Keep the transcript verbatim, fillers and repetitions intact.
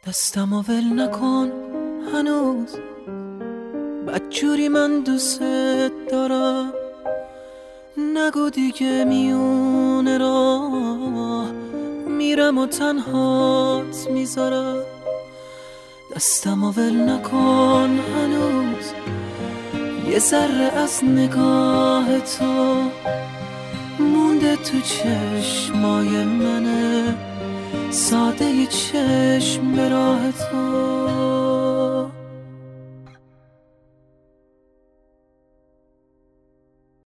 دستمو ول نکن هنوز، بدجوری من دوست دارم. نگو دیگه میونه راه میرم و تنهات میذارم. دستمو ول نکن هنوز، یه ذره از نگاه تو مونده تو چشمای منه، ساده ی چشم به راه تو.